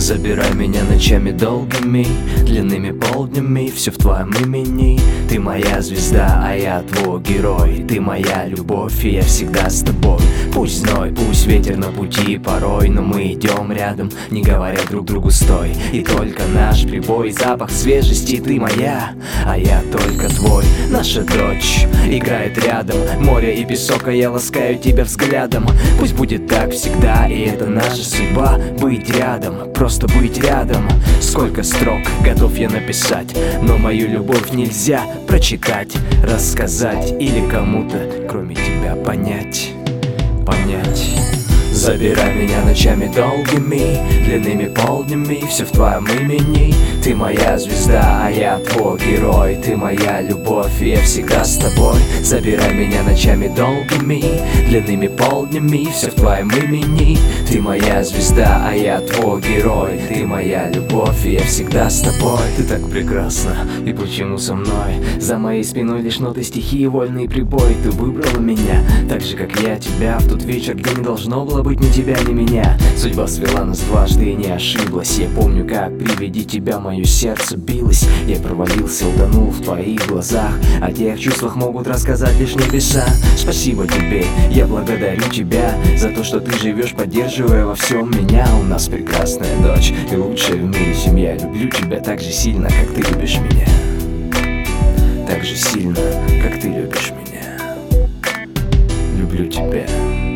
Забирай меня ночами долгими, длинными полднями, все в твоем имени. Ты моя звезда, а я твой герой. Ты моя любовь, и я всегда с тобой. Пусть зной, пусть ветер на пути порой, но мы идем рядом, не говоря друг другу стой. И только наш прибой, запах свежести. Ты моя, а я только твой. Наша дочь играет рядом, море и песок, а я ласкаю тебя взглядом. Пусть будет так всегда, и это наша судьба. Быть рядом, просто быть рядом. Сколько строк готов я написать, но мою любовь нельзя прочитать, рассказать или кому-то, кроме тебя, понять. Забирай меня ночами долгими, длинными полднями, все в твоем имени. Ты моя звезда, а я твой герой. Ты моя любовь, и я всегда с тобой. Забирай меня ночами долгими, длинными полднями, все в твоем имени. Ты моя звезда, а я твой герой. Ты моя любовь, и я всегда с тобой. Ты так прекрасна, и почему со мной? За моей спиной лишь ноты, стихи и вольный прибой. Ты выбрала меня, так же как я тебя, в тот вечер, где не должно было быть ни тебя, ни меня. Судьба свела нас дважды и не ошиблась. Я помню, как при виде тебя мое сердце билось. Я провалился, утонул в твоих глазах. О тех чувствах могут рассказать лишь небеса. Спасибо тебе, я благодарю тебя за то, что ты живешь, поддерживая во всем меня. У нас прекрасная дочь и лучшая в мире семья. Люблю тебя так же сильно, как ты любишь меня. Так же сильно, как ты любишь меня. Люблю тебя.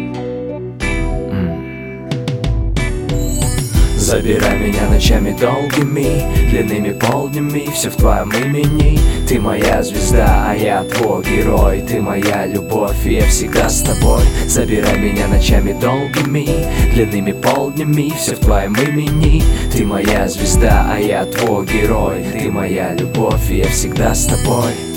Забирай меня ночами долгими, длинными полднями, все в твоем имени. Ты моя звезда, а я твой герой. Ты моя любовь, и я всегда с тобой. Забирай меня ночами долгими, длинными полднями, все в твоем имени. Ты моя звезда, а я твой герой. Ты моя любовь, и я всегда с тобой.